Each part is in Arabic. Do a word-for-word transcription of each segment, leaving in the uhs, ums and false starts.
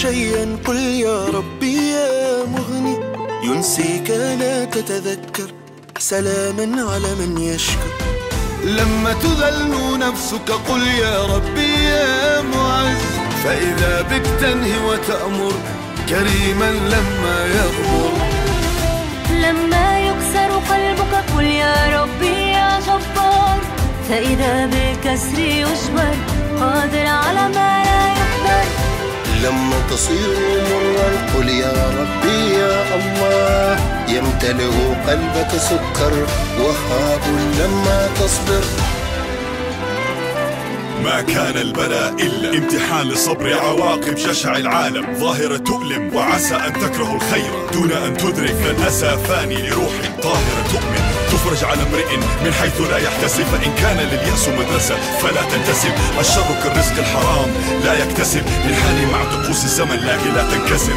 تتزين قل يا ربي يا مغني، ينسيك لا تتذكر سلاما على من يشكر. لما تذل نفسك قل يا ربي يا معز، فإذا بك تنهي وتأمر كريما لما يغمر. لما يكسر قلبك قل يا ربي يا جبار، فإذا بالكسر يجبر قادر على ما لا يقدر. لما تصير مرا قل يا ربي يا الله، يمتلئ قلبك سكر وهاب لما تصبر. ما كان البلاء إلا امتحان لصبر عواقب جشع العالم، ظاهرة تؤلم وعسى أن تكره الخير دون أن تدرك الأسى فاني لروح طاهرة تؤمن، تفرج على امرئ من حيث لا يحتسب، فإن كان لليأس مدرسة فلا تنتسب. الشر كالرزق الحرام لا يكتسب، للحال مع طقوس الزمن لكن لا تنكسر.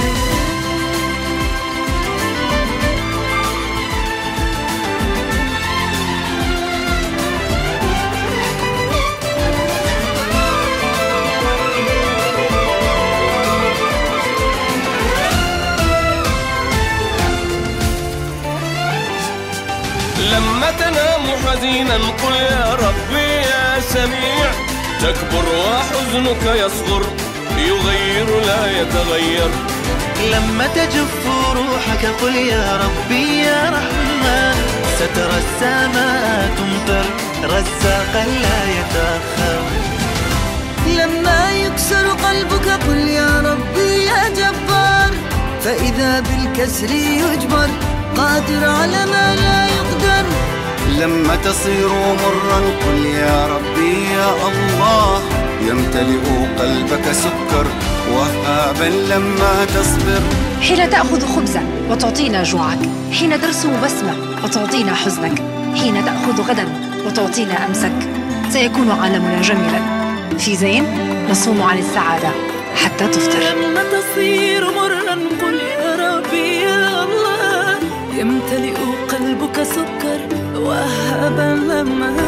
لما تنام حزينا قل يا ربي يا سميع، تكبر وحزنك يصغر يغير لا يتغير. لما تجف روحك قل يا ربي يا رحمن، سترى السماء تمطر رزاقا لا يتأخر. لما يكسر قلبك قل يا ربي يا جبار، فإذا بالكسر يجبر قادر على ما لا يقدر. لما تصير مرا قل يا ربي يا الله، يمتلئ قلبك سكر وهابا لما تصبر. حين تأخذ خبزا وتعطينا جوعك، حين ترسم بسمة وتعطينا حزنك، حين تأخذ غدا وتعطينا أمسك، سيكون عالمنا جميلا. في زين نصوم عن السعادة حتى تفطر. لما تصير مرا قل يا ربي يا الله، يمتلئ قلبك سكر وهابا لما